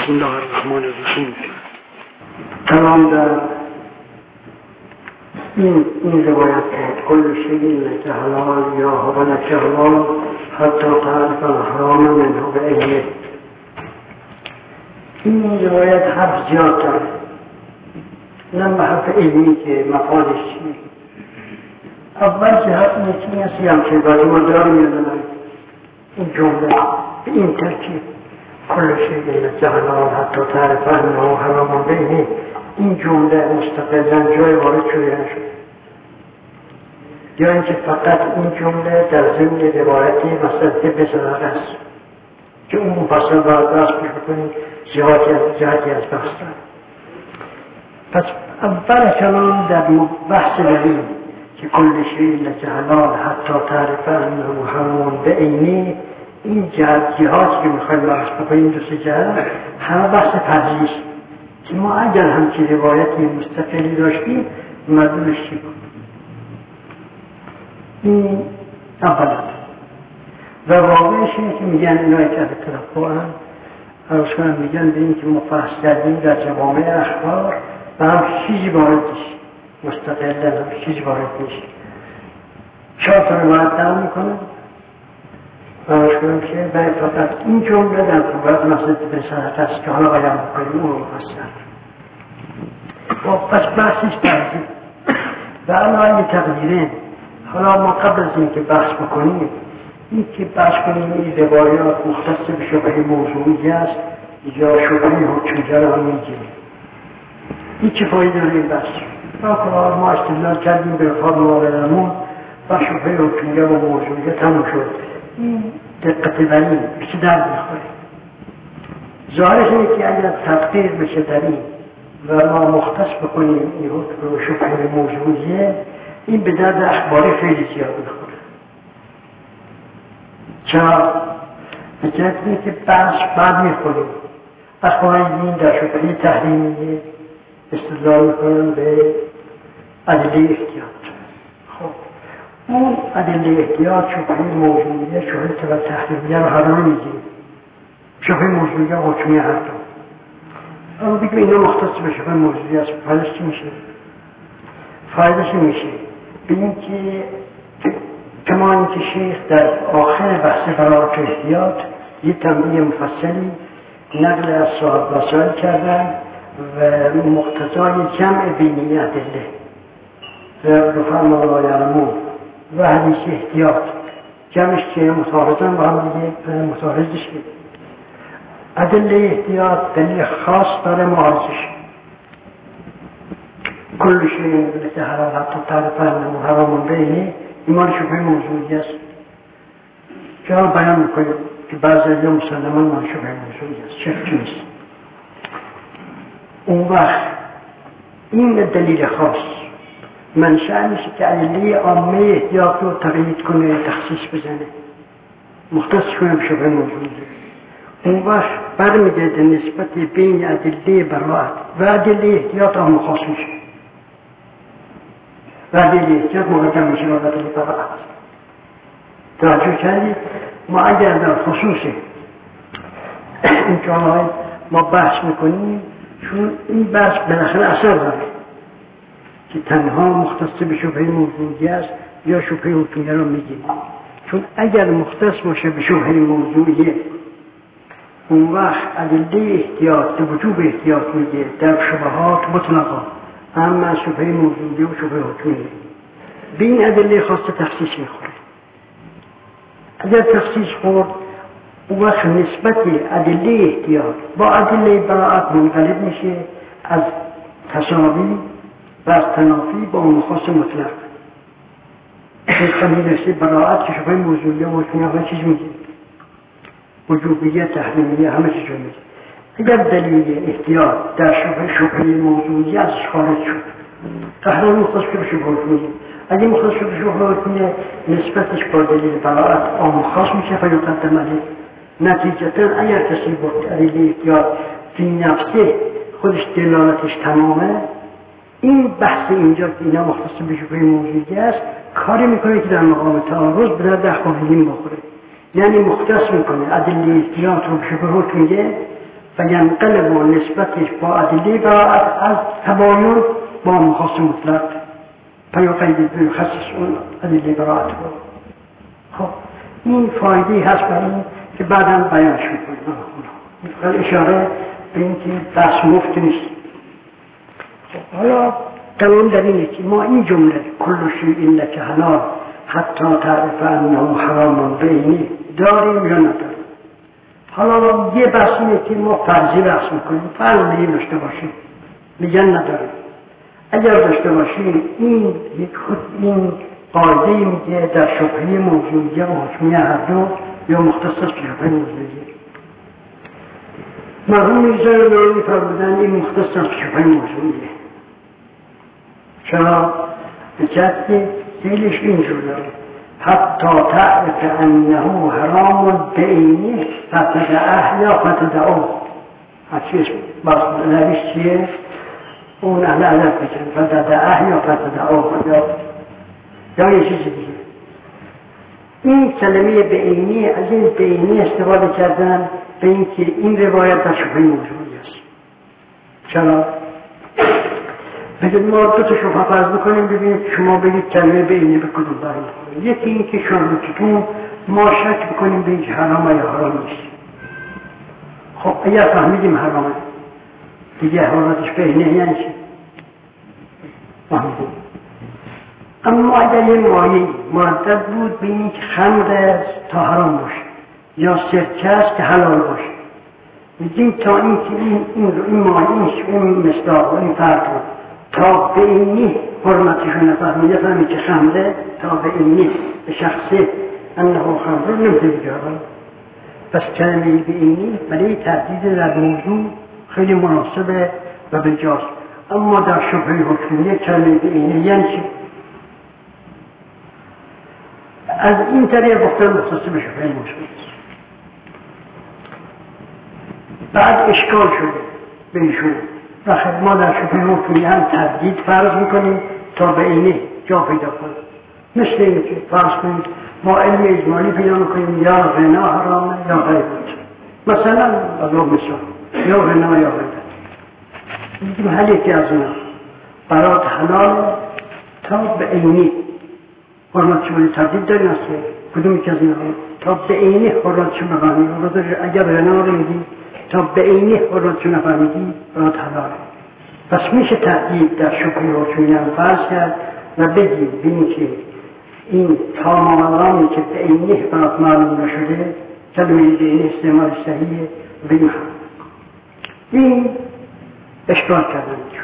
بسم الله الرحمن الرحیم. تمام در این روایت بود کل شیء لک حلال یا هو لک حلال حتی تعرف الحرام منه بعینه. این روایت حرف زیاد داره، نه به حرف علمی که مفادش چیه. اول جهت نیچین هستی هم که باید ما دارم یادم این جمله به این ترکیب کل شیء لک حلال حتی تعرف انه حرام بعینه. این جمله مستقلاً جای وارد شده نشد، یا اینکه فقط این جمله در ضمن روایتی مسئله بسرعه است که اون مفصل باید بحث بکنیم جهتی از بحث دارم. پس اول کلام در بحث داریم که کل شیء لک حلال حتی تعرف انه حرام بعینه. این جهاتی که میخوایم بحث بکنیم دو سه جهت همه بحث فرضی است که ما اگر همچین روایتی مستقلی داشتیم مدلولش چی بود. این اولا و واقعش اینه که میگن اینایی که تلقا هم عرض کنم میگن به این که مفحص کردیم در جوامع اخبار و هم چیزی وارد نیست، مستقلا هم چیزی وارد نیست. 4 تا روایت دارم میکنم و عرض کنم که باید فقط این جمله در روایت مسئله بسرعت است که حالا بیان بکنیم اون رو مفصل. پس بحثیش داریم و الان تقدیرین. حالا ما قبل از این که بحث بکنیم این که بحث کنیم این روایات مختص به شبهه موضوعی است یا شبهه حکمیه را هم میگیریم. این چه فایده داره این بحث؟ ما استدلال کردیم به رفاق موارلمون و شبهه حکمیه و موضوعیه تموم شد. این دقت بریم بچه درد میخوره. ظاهرش اینه که اگر تقدیر بشه در این و ما مختص بکنیم این حکم و شبهه موضوعیه، این به درد اخباری خیلی زیاد میخوره. چرا؟ به جهت اینه که بعد میخوریم اخباری دین در شبهه تحریمیه استدلال میکنن به ادله احتیاط. خب اون ادله احتیاط شبهه موضوعیه شبهه تحریمیه رو هر رو میگیم، شبهه موضوعیه و حکمیه هر دو. اما بگم اینا مختص به شبهه موضوعی است. فایدش چی میشه؟ فایدش میشه به این که کما اینکه شیخ در آخر بحث براءت و احتیاط یه تنبیه مفصلی نقل از صاحب وسائل کردن و مقتضای جمع بین ادله و رفع ما لا یعلمون و حدیث احتیاط جمعش که متعارضن با هم دیگه متعارضش میده. ادله احتیاط دلیل خاص داره معارضش. کل شیء لک حلال حتی تعرف انه حرام بعینه ایمان شبهه موضوعی است که حال بیان میکنیم که بعضی از مسلمان ما شبهه موضوعی است چه نیست. اون وقت این دلیل خاص منشأ میشه که ادله عامه احتیاط رو تقیید کنه، تخصیص بزنه، مختص کنه به شبهه موضوعی. اون وقت برمیگرده نسبت بین ادله براءت و ادله احتیاط عام خاص میشه و ادله احتیاط مقدم میشه و ادله براءت. توجه کردید؟ ما اگر در خصوص این جاهای ما بحث میکنیم چون این بحث بالاخره اثر داره که تنها مختص به شبهه موضوعی است یا شبهه حکمیه رو میگیم. چون اگر مختص باشه به شبهه موضوعیه اون وقت ادله احتیاط وجوب احتیاط میگه در شبهات مطلقا، اما شبهه موضوعی و شبهه حکمیه به این ادله خاصه تخصیص میخوره. اگر تخصیص خورد اون وقت نسبت ادله احتیاط با ادله براءت منقلب میشه از تساوی و از تنافی با اون خاص مطلق. این نفسه براءت که شبهه موضوعی و حکمیه همه چیز میگه، وجوبیه تحریمیه همه چیز میگه. اگر دلیل احتیاط در شبهه موضوعی ازش خارج شد قهران مختص به شبهه حکمیه، اگه مختص به شبهه حکمیه نسبتش با دلیل براءت عام خاص میشه فیقدم علیه. نتیجتا اگر کسی با دلیل احتیاط فی نفسه خودش دلالتش تمامه، این بحث اینجا که اینا مختص به شبهه موضوعی است کاری میکنه که در مقام تعارض به درد اخبار دین بخوره. یعنی مختص میکنه ادله احتیاط رو به شبهه حکمیه و و ینقلب و نسبتش با ادله براعت از تباین با مخصص مطلق پیوقید خصص اون ادله براعت رو. خب این فایده هست برای این که بعدا بیانش میکنیم. فقط اشاره به این که بحث مفت نیست. خب حالا تمام در اینه که ما این جمله کل شیء لک حلال حتی تعرف انه حرام بینی داریم یا نداریم. حالا یه بحث اینه که ما فرضی بحث میکنیم، فرض میگیم داشته باشیم، میگن نداریم. اگر داشته باشیم این قاعده میگه در شبهه موضوعیه و حکمیه هر دو یا مختص به شبهه موضوعیه. مرحوم میرزا نوری فرمودن این مختص به شبهه موضوعیه. چرا؟ به جهت دلیلش اینجور داره حتی تعرف انه حرام بعینه فتدعه یا فتدعوه. هرچیز نویش چیه؟ اون اهل عدد بکن فتدعه یا فتدعوه یا یه چیز دیگه. این کلمه بعینی از این بعینی استفاده کردن به این که این روایت در شبهه موضوعی است. چرا؟ بگید ما دو تا شبهه فرض بکنیم ببینید شما بگید کلمه بعینی به کدوم برمیخوره. یکی این که شروطتون ما شک بکنیم به اینکه حرامه یا حرام نیست. خب اگر فهمیدیم حرامه دیگه حرمتش بعینه یعنی چی؟ فهمیدیم. اما اگر یه مایه مردد بود به این که خمر است تا حرام باشه یا سرکه است که حلال باشه، میگیم تا این که این مایه این مصداق و این فرد رو تا به اینی حرمتشو نفهمیده فهمید که خمره تا به اینی به شخصه انه خمره نمیده بجارم. پس کلمه به اینی برای تردید در موضوع خیلی مناسبه و بجاست. اما در شبهه حکمیه کلمه به اینی یعنی چی؟ از این طریق گفتن مختص به شبهه موضوعی است. بعد اشکال شده به ایشون و ما در شبهه حکمیه هم تردید فرض میکنیم تا به اینه جا پیدا کنیم. مثل اینه که فرض کنیم ما علم اجمالی پیدا میکنیم یا غنا حرامه یا غیبت. مثلا از اون مثال یا غنا یا غیبت میگیم هر یکی از اینا برات حلال تا به اینی حرمت شما تردید داریم است کدوم که از اینا تا به اینی حرمت شما بفهمید. اگر غنا رو میگیم تا به اینی حرمت شما فهمیدی برات حلاله. پس میشه تردید در شبهه حکمیه هم فرض کرد و بگیم بینی که این تمامی که به اینی برات معلوم نشده کلمه به اینی استعمال صحیحه بگیم هم این اشکال کردن میشه.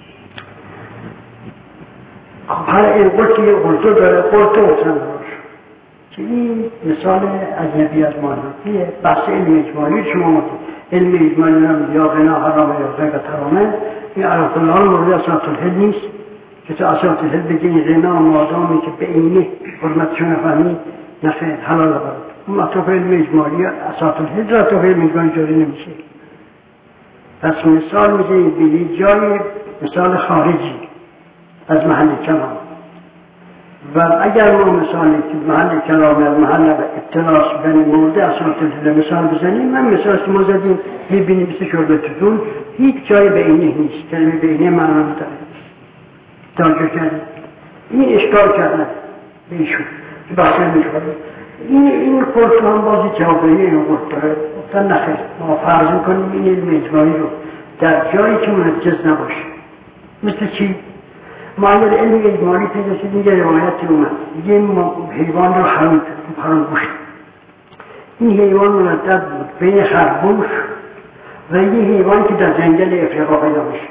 خب هر این قلطی یه قلطو داره قلطو حسن باشه که این مثال اجنبی از معناتیه. بحث علم اجمالی شما مدید علم اجمالی هم یا غنا حرامه یا غیبت حرامه. این عرف الله مورد اساس الحل نیست که تو اساس الحل بگی غنا مادامی که به اینه حرمتشون فهمید نخیر حلال برد. اما تو علم اجمالی اساس الحل را تو علم اجمالی جاری نمیشه. پس مثال میگه به جای مثال خارجی از محل کلام و اگر ما مثالی که محل کلام از محل ابتلاس بین مورد اساس الحل مثال بزنیم، من مثال که ما زدیم میبینیم مثل شربتتون هیچ جای به اینه نیست. کلمه به اینه معنا نداره. توجه کردید؟ این اشکال کردن به ایشون که بحثه میکنه این قلط هم بازی جوابیه این قلط داره. گفتن نخیر ما فرض میکنیم این علم اجمالی رو در جایی که منجز نباشه. مثل چی؟ ما اگر علم اجمالی پیدا شدیم یه روایتی اومد یه حیوان رو حرام کرد، حرام گوشت. این حیوان مردد بود بین خرگوش و یه حیوان که در جنگل افریقا پیدا میشه.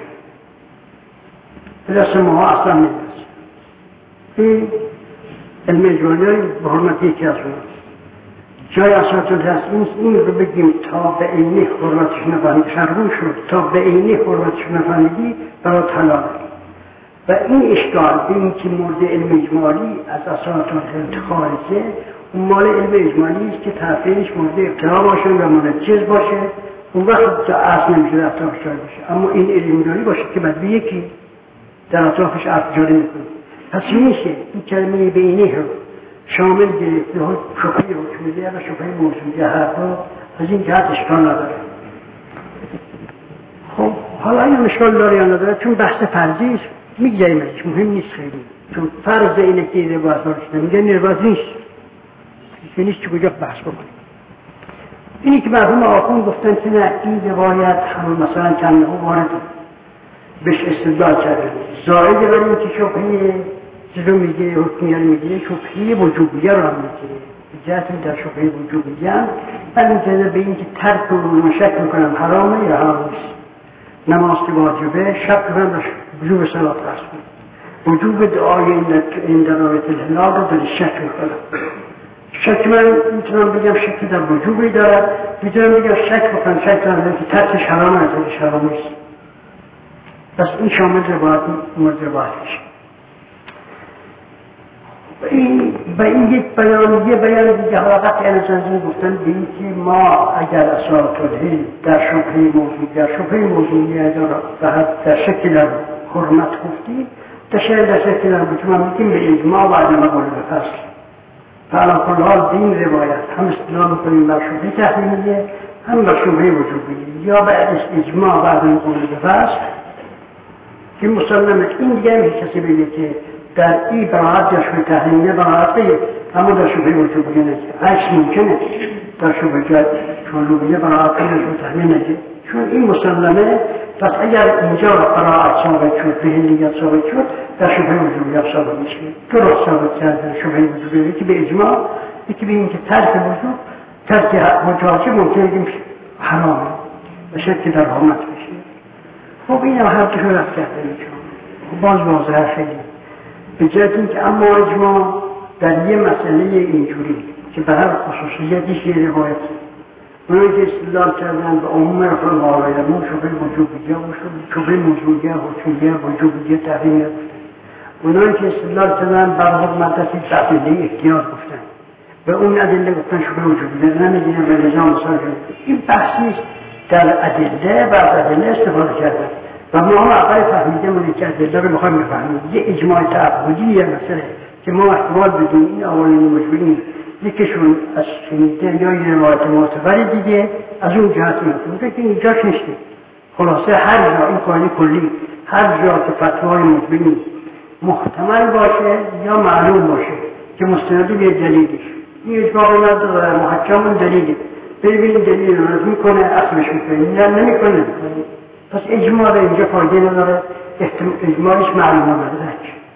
به دست ما اصلا نمیرسه. این علم اجمالی به حرمت یکی از اون جای اساس هست. این رو بگیم تا به اینی حرمتش نفهمیدی خرگوش رو تا به اینی حرمتش نفهمیدی برات حلاله. و این اشکال به این که مورد علم اجمالی از اساس خارجه اون مال علم اجمالی است که طرفینش مورد ابتلا باشه و منجز باشه، اون وقت تا اصل نمیشه در اطرافش جاری باشه. اما این علم اجمالی باشه که بعد به یکی در اطرافش اصل جاری میکنه. پس میشه این کلمه بینی رو شامل گرفته شبهه حکمیه و شبهه موضوعیه هر دو از این جهت اشکال نداره. حالا این مشکل داره یا نداره، چون بحث فرضی است میگذاریم ازش، مهم نیست خیلی، چون فرض اینه که روایت داشته میگه روایت نیست، نیست چه کجا بحث بکنیم. اینی که مرحوم آخوند گفتن که نه این روایت همون مثلا چند وارد بهش استدلال کرده، زائده بر این که شبهه چیزو میگه، حکمیه میگه، شبهه وجوبیه رو هم میگه، جهتی در شبهه وجوبیه هم برمیگرده به این که ترک رو شک میکنم حرامه یا حرام نیست. نماز که واجبه شک میکنم در وجوب صلات فرض کنم، وجوب دعای این در آیت الهلال رو در شک میکنم. شک من میتونم بگم شکی در وجوبی دارد، میتونم بگم شک بکنم شک دارم که ترکش حرامه یا ترکش حرام نیست. پس این شامل روایت مورد روایت میشه. به این یک بیان دیگه حقیقت الزازی گفتن به این که ما اگر اساطیره در شبهه موضوعی در شکل حرمت گفتیم، در شکل در وجود ما میگیم به اجماع و عدم قول به فصل. فعلا کل حال این روایت هم استدلال میکنیم بر شبهه تحریمیه هم بر شبهه وجوبیه، یا به اجماع و عدم قول به فصل که مسلمه. این دیگه همیشه کسی بگه که در این براعت یا شبه تحریمیه براعت بگه، اما در شبه وجوبیه نگه. عکس ممکنه در شبه وجوبیه براعت بگه، شبه تحریمیه نگه، چون این مسلمه. پس اگر اینجا براعت ثابت شد، بهلیت ثابت شد، در شبه وجوبیه ثابت میشه. درست ثابت کرده شبه وجوبیه که به اجماع، یکی به این که ترک وجوب، ترک واجب ممکنه بگیم حرامه به شکل در حرمت بشه. خب این هم هر که رفت کرده میشه. باز واضحه خیلی به جهت این که اما اجماع در یه مسئله اینجوری که به هر خصوصیتیش یه روایتی، اونایی که استدلال کردن به عموم رفع الغالبون شبه وجوبیه و شبه موضوعیه حکمیه وجوبیه تحریمیه گفتن، اونایی که استدلال کردن بر حکمتتی تعدیلی احتیاط گفتن، به اون ادله گفتن شبه وجوبیه نمیگیرن به نظام مثال. این بحثیست در ادله و ادله استفاده کردن و ما هم اقای فهمیده مونی که ادله رو بخوایم بفهمیم. یه اجماع تعبدی یه مسئله که ما احتمال بدون این اولین مجبورین یکیشون از شنیده یا یه روایت معتبری دیگه از اون جهت میکنه که اینجاش نیستی. خلاصه هر جا این قاعده کلی، هر جا که فتوای مجبورین محتمل باشه یا معلوم باشه که مستندی به دلیلش، این اجماع نداره محکم اون دلیله، ببینید دلیل رو میکنه اصلش میکنه یا نمیکنه. پس اجماع به اینجا فایده نداره، اجماعش معلومه نداره.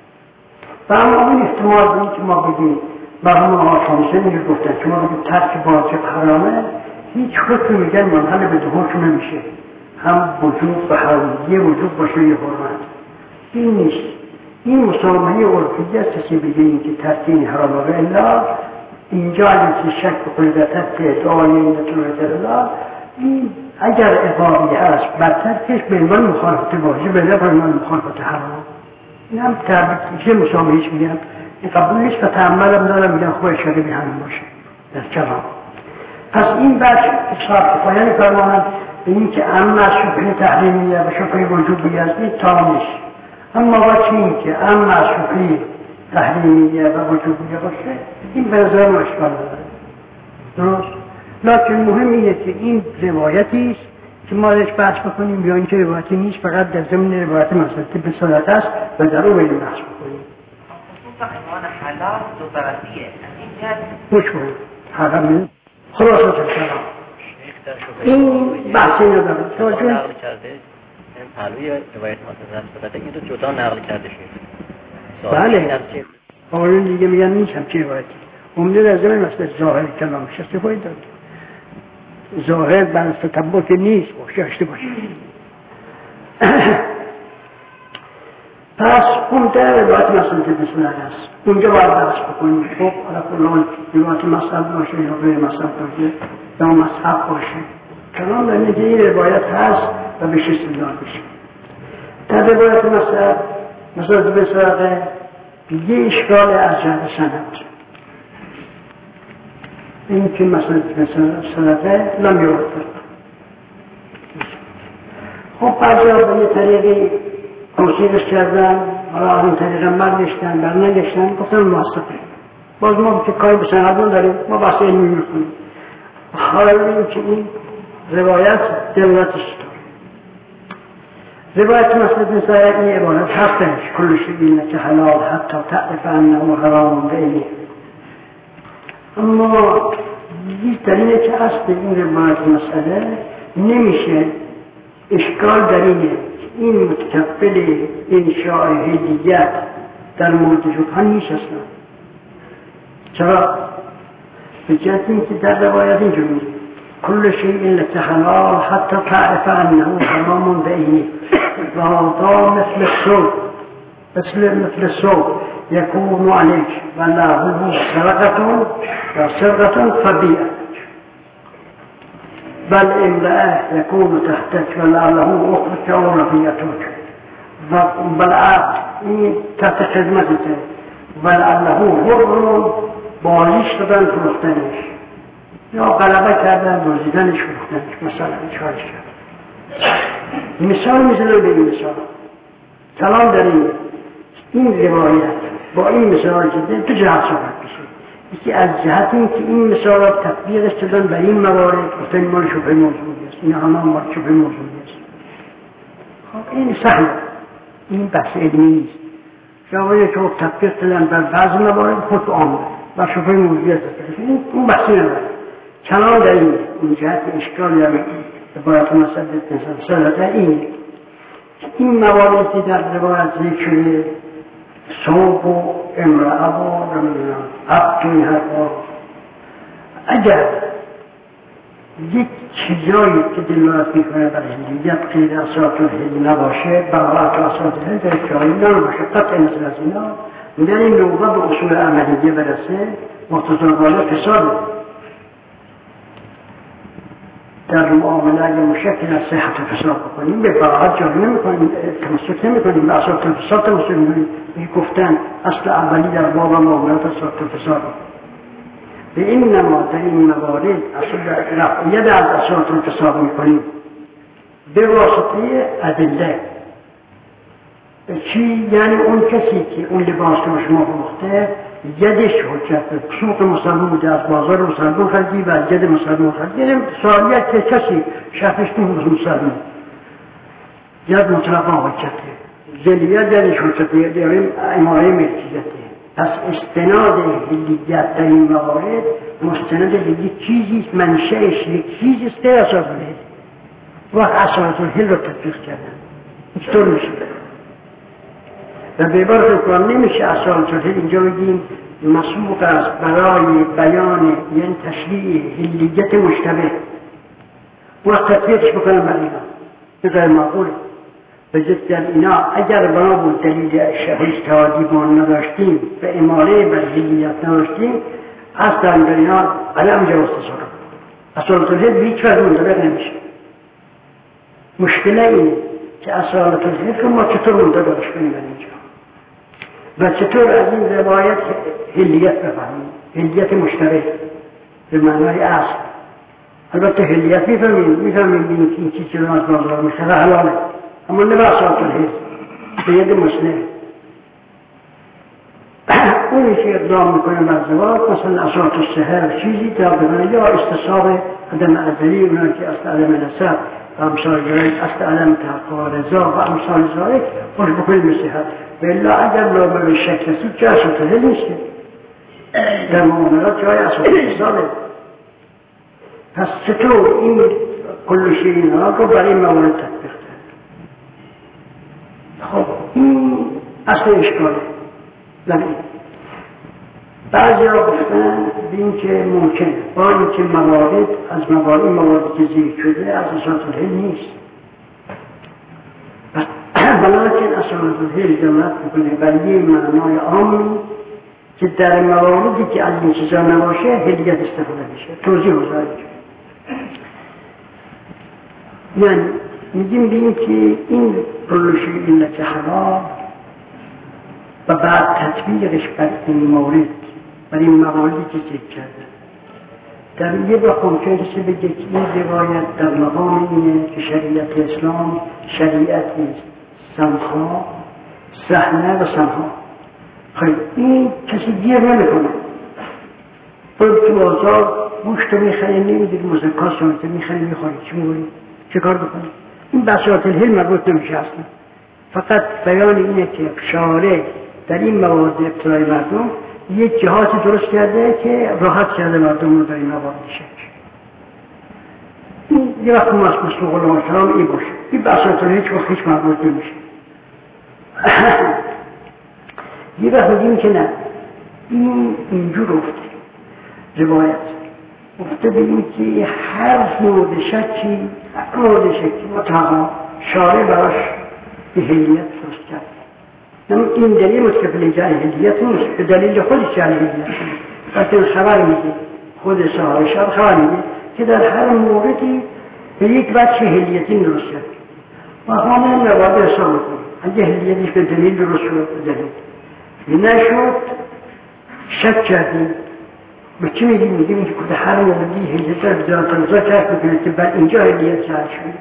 و اما اون احتمال بودی که ما بگیم برای ما خامسه میگه گفتن که ما بگیم ترک واجب حرامه، هیچ حکم میگن منحل به دو حکم نمیشه، هم وجوب و حرامیه وجوب باشه یا حرمت. این نیست. این مسامحه عرفی است کسی بگه این که ترک این حرامه و الا اینجا اگه شک بکنه در ترک دعای این نتونت الله، این اگر عقابی هست برترکش به عنوان مخالفت واجب بله به عنوان مخالفت حرام. این هم تربیت مسامحهش میگم این قبول نیست و تعمل هم دارم میگم خوب اشاره به همین باشه در کلام. پس این بخش اصحاب کفایه فرمانند به این که اما شبهه تحریمیه و شبهه وجوبیه است این تام نیست، اما وقتی این که اما شبهه تحریمیه و وجوبیه باشه این به نظر ما اشکال نداره. درست؟ لکن مهم اینه که این روایتی است که ما ازش بحث بکنیم یا اینکه روایتی نیست، فقط در ضمن روایت مسئله به صورت است و در اون بحث بکنیم. ایمان حلال دو طرفیه خوش کنیم حرام خلاصه السلام این بحثی نداره توجه نقل کرده این پهلوی روایت مسئله این رو جدا نقل کرده شد. بله آقایون دیگه میگن نیست همچه روایتی عمده در زمین مسئله ظاهر کلامش استفاده داد. ظاهر بر تتبع که نیست باشه باشه. پس اون در روایت مسئله بسم است اونجا باید بحث بکنیم. خب حالا کلان روایت مسئله باشه یا غیر مسئله باشه یا مصحف باشه کلام در نگه این روایت هست و بهش استدلال بشه. در روایت مسئله به صورت یه اشکال از جهت سند این که مسئله سنده لم یوفق. خب بعضی به یه طریقی توصیلش کردن، حالا از این طریق مردشتن برنگشتن گفتن موثقه. باز ما که کاری به سندون داریم ما بحث علمی میکنیم. حالا ببینیم که این روایت دلالتش داره. روایت مسند نسائی این عبارت هستش کل شیء که حلال حتی تعرف انه حرام بعینه. اما در اینه که اصل این روایت مسئله نمیشه اشکال در اینه این متکفل انشاء هدیت در مورد شبهه نیست اصلا. چرا؟ به جهت اینکه در روایت اینجور میگه كل شيء لك حلال حتى تعرف أنه حرام بعينه وهذا مثل الصوت مثل الصوت يكون عليك بلغه سرقة فبيئة بل امرأة يكون تحتك ولعله أخرك أو رفيعتك بل تحت خدمتك ولعله حر باليش شدن فروختنش یا غلبه کردن دزدیدنش فروختنش مثلا چارش کرد. مثال میزنم به این مثال کلام در این روایت با این مثال که تو جهت صحبت بشه. یکی از جهت این که این مثالات تطبیقش شدن بر این موارد گفتن مال شبهه موضوعی است، این همه مال شبهه موضوعی است. خب این سهل، این بحث علمی نیست. جوابی که تطبیق شدن بر بعض موارد خود آمده و شبهه موضوعی است. اون بحثی نداره. کلام در این جهت اشکال یا روایت مسند نسائی اینه این مواردی در روایت ذکر شده صوب و امرأه و عبد و این حرفا اگر یک چیزایی که دلالت میکنه بر هلیت غیر اساس الهل نباشه براعت اساس الهل در جایی نباشه قطع مثل از اینا در این نوبه به اصول عملیه برسه مقتضاگانه فساده در معامله اگه مشکل از صحت فساد بکنیم به براعت جاری نمیکنیم تمسک نمیکنیم به اساس فساد تمسک میکنیم گفتن اصل اولی در باب معاملات اساس فساد به این نما در این موارد اصل رفعیت از اساس فساد میکنیم به واسطه ادله چی؟ یعنی اون کسی که اون لباس رو شما فروخته یدش حجت سوق مسلمان بوده از بازار مسلمان خریدی و از ید مسلمان خریدی سوالیت که کسی شخصش تو مسلمان ید مطلقا حجته ذلیت یدش حجته داریم اماره ملکیته. پس استناد هلیت در این موارد مستند به یک چیزی منشأش یک چیزی است که اساس الهل و اساس الهل رو تطبیق کردن چطور میشه و به عبارت قرآن نمیشه اساس الهل اینجا بگیم مسبوق است برای بیان یعنی تشریع هلیت مشتبه و تطبیقش بکنم بر اینا به غیر معقوله به جد در اینا اگر بنا بود دلیل شبه اجتهادی ما نداشتیم به اماره بر هلیت نداشتیم اصلا در اینا علم جواز تصرف اساس الهل به هیچ وجه منطبق نمیشه. مشکل اینه که اساس الهل رو ما چطور منطبقش کنیم اینجا و چطور از این روایت هلیت بفهمیم هلیت مشتبه به معنای اصل. البته هلیت میفهمیم بینیم که این چیزی رو از بازار میخواه حلاله اما نه به اساس الهل به ید مسلم اونی که اقدام میکنه بر زواج مثلا اساس السحر چیزی تا بکنه یا استصحاب عدم ازلی اونها که اصل علم نسب و امثال ذلك اصل علم تحقق رضا و امثال ذلك خوش بکنیم مسیحت بلا اگر لابه به شک رسید جای اساس الهل نیست در معاملات جای اساس فساده. پس چطور این کل شیء ها رو برای موارد تطبیق کرد؟ خب این اصل اشکاله. بعضی ها گفتن به این که ممکنه با این که موارد از مواردی که ذکر شده از اساس الهل نیست بلکه اساس الهل دلالت میکنه بر یه معنای عامی که در مواردی که از این چیزا نباشه هلیت استفاده میشه. توضیح بزرگ یعنی میگیم به این که این کل شیء لک حلال و بعد تطبیقش بر این مورد بر این مواردی که ذکر کرده در یه وقت ممکن کسی بگه که این روایت در مقام اینه که شریعت اسلام شریعت سمها صحنه و سمها. خیلی این کسی گیر نمیکنه باید تو بازار گوشت رو میخری نمیدید مزکات شمایده میخری میخوری چی میگوید؟ چه کار بکنی؟ این بساط الهل مربوط نمیشه اصلا، فقط بیان اینه که شارع در این موارد ابتلای مردم یک جهاتی درست کرده که راحت کرده مردم رو در این موارد شکل. این یه وقت مسلوق الله سلام این باشه، این بساط الهل هیچ مربوط نمیشه. یه وقت میگیم که نه، این اینجور افته روایت افته بگیم که هر مورد شکی مطلقا شارع براش اهلیت درست کرد. این دلیل متکفل اینجا اهلیت نیست، به دلیل خودش اهلیت نیست. وقتی خبر میده خود صاحب شب خبر میده که در هر موردی به یک وجه اهلیتی درست کرد و همه موارد حساب میکنیم. اگه اهلیتش به دلیل درست شد به دلیل نشد شک کردیم به چی میگیم؟ میگیم که کده هر موردی اهلیت را بذارت رضا کشف بکنه که بر اینجا اهلیت جهت شد.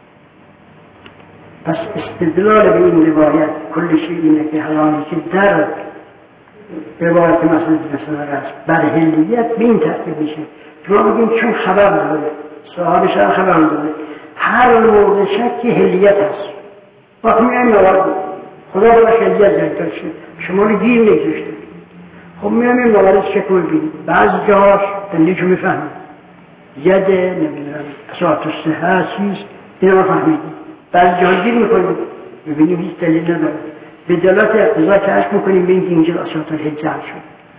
پس استدلال به این روایت کل شیء اینه که حرامی که در روایت مثلا است بر اهلیت به این ترتیب میشه. شما بگیم چون خبر داره صاحب شهر خبر داره هر مورد شکی اهلیت هست. وقتی میگیم موارد خدا باش اهلیت جهت شد شما رو گیر نکشته. خب میام این موارد شک رو ببینیم، بعضی جاهاش دلیلشو میفهمیم، یده نمیدونم اساس الصحه چیست اینا رو فهمیدیم، بعضی جاها گیر میکنیم ببینیم هیچ دلیل نداره، به دلالت اقتضا کشف میکنیم به اینکه اینجا اساس الحج جعل شد.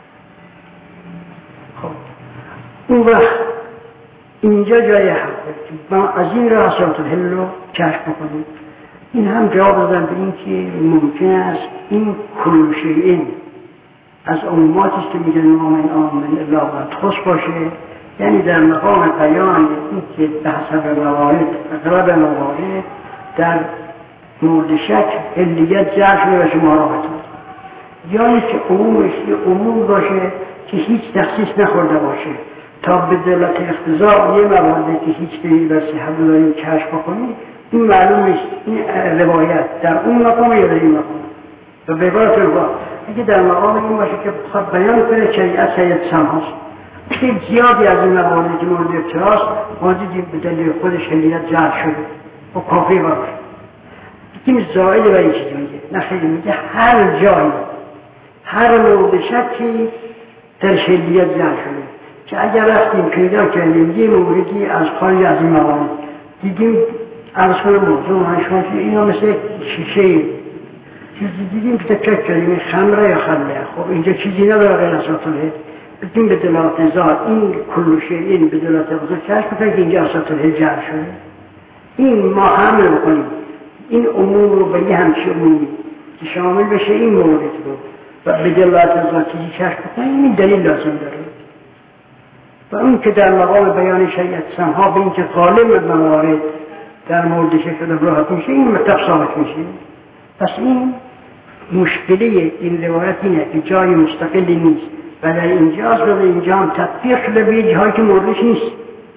خب اون وقت اینجا جای حقه که ما از این راه اساس الحل رو کشف بکنیم. این هم جواب دادن به این که ممکن است این کل شیء از عموماتی است که میگن مؤمن آمن الا باید خص باشه، یعنی در مقام بیان این که به حسب موارد اغلب موارد در مورد شک اهلیت جعل شده و شما را بتون، یعنی که عمومش یه عموم باشه که هیچ تخصیص نخورده باشه تا به دلالت اقتضا یه مواردی که هیچ دلیل بر صحت نداریم کشف بکنید. این معلوم نیست این روایت در اون مقام یا در این مقام. و به عبارت الواقع اگه در مقام این باشه که بخواد بیان کنه شریعت سم هست، خیلی زیادی از این مواردی که مورد ابتلاست واجدی به دلیل خودش اهلیت جعل شده و کافی باشه. این زائده و این چیزی میگه نه خیلی میگه هر جایی هر مورد شکی در اهلیت جعل شده که اگر رفتیم پیدا کردیم یه موردی از خارج از این موارد دیدیم عرض کنم موضوع منشون که اینا مثل شیشه چیزی دیدیم که تکک کردیم خمره یا خمره. خب اینجا چیزی نداره غیر اساطله بگیم به دلالت ذات این کل شیء به دلالت ذات کشف بکنیم که اینجا اساطله جعل شده. این ما حمل بکنیم این عموم رو به یه همچی عمومی که شامل بشه این مورد رو و به دلالت ذات چیزی کشف بکنیم این دلیل لازم داره. و اون که در مقام بیان شریعت سمها به این که غالب موارد در مورد شکل راحت میشه این مطلب ثابت میشه. پس این مشکلی این روایت اینه که جای مستقلی نیست و در اینجاست و در اینجا هم تطبیق شده به جایی که موردش نیست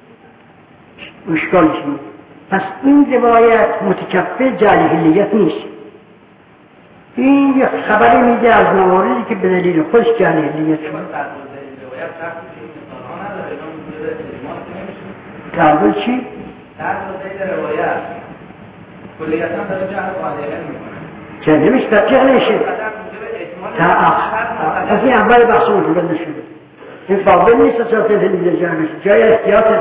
مشکلش نیست. پس این روایت متکفل جعل اهلیت نیست. این یک خبری میده از مواردی که به دلیل خودش جعل اهلیت شده. تعبیر چی؟ در مورد روایت کلیتاً داره جهل قاعده میکنه که نمیشه ترجیح نشه از این اول بحث مجبور نشده. این قابل نیست اساس الهل جعل بشه، جای احتیاطه،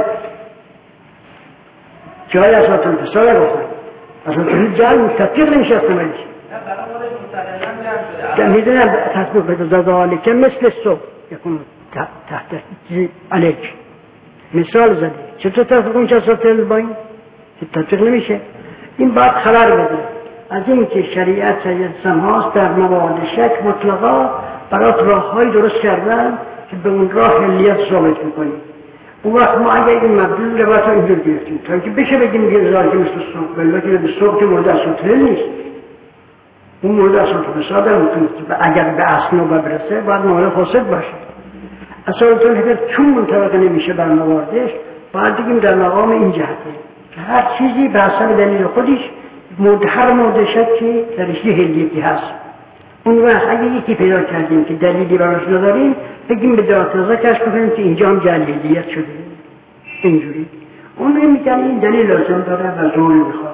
جای اساس الفساد گفتن اساس الهل جعل تطبیق نمیشه احتمالی نه برای خودش مستقلاً جعل شده. میدونم تطبیق بده ذالک که مثل الصبح یکون تحت علیک مثال زدی چطور تطبیق میشه اساس الهل با این که تطبیق نمیشه. این باید خبر بده از این که شریعت سمهاست در موارد شک مطلقا برات راه‌های درست کردن که به اون راه اهلیت ثابت میکنیم. اون وقت ما اگر این مبدل روایت رو اینجور گرفتیم تا اینکه بشه بگیم که ازار که مثل صبح بلا که به صبح که مورد اساطیل نیست، اون مورد اساطیل فساد هم میتونست اگر به اصل نوبه برسه باید مورد فاسد باشه. اساطیل چون منطبق نمیشه بر مواردش باید بگیم در مقام این جهته که هر چیزی به حسب دلیل خودش هر مورد شکی درش یه اهلیتی هست. اون وقت اگه یکی پیدا کردیم که دلیلی براش نداریم بگیم به دلالت ذا کشف کنیم که اینجا هم جعل اهلیت شده اینجوری. اون میگن این دلیل لازم داره و زور میخواد.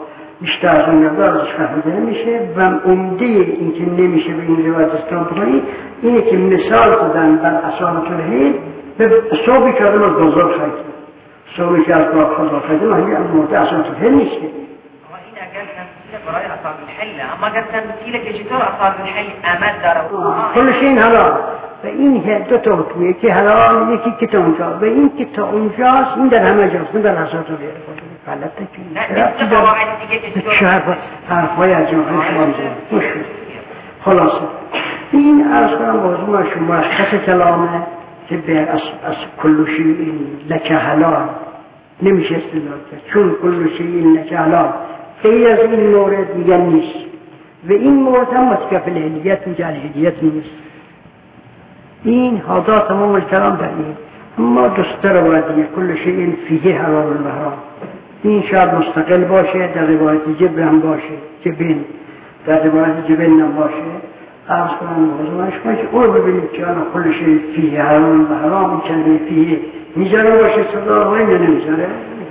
بیشتر از اون مقدار ازش فهمیده نمیشه و عمده این که نمیشه به این روایت استناد بکنی اینه که مثال زدن بر اصابت الحیل به صوبی که آدم از بازار خرید صوبی که از بازار خرید معنی از مورد اصابت الحیل نیست. این اگر تمثیل برای اصحاب الحل، اما اگر تمثیل که چطور اصحاب الحل عمد داره کلش این حلال و این دو تا حکمیه، یکی حلال یکی که تا اونجا و این که تا اونجاست این در همه جاست، در اصحاب الحل غلطه که نه مثل قواعد دیگه که چه حرفای از جمعه شما میزنه. خلاصه این عرض کنم بازم شما خط کلامه که به از کلوشی این لکه حلال نمیشه استدلال کرد، چون کلوشی این لکه حلال غیر از این مورد میگن نیست و این مورد هم متکفل الهیت میگه الهیت نیست. این حاضر تمام الکلام در این، اما دوست روایتیه کلوشی این فیه حلال البحرام این شاید مستقل باشه، در روایت جبر هم باشه، جبین در روایت جبین هم باشه. عرض کنم موضوعش باشه اون ببینید که آنها کلش فیه حرام و حرام این کلمه فیه میذاره باشه صدا های یا نمیذاره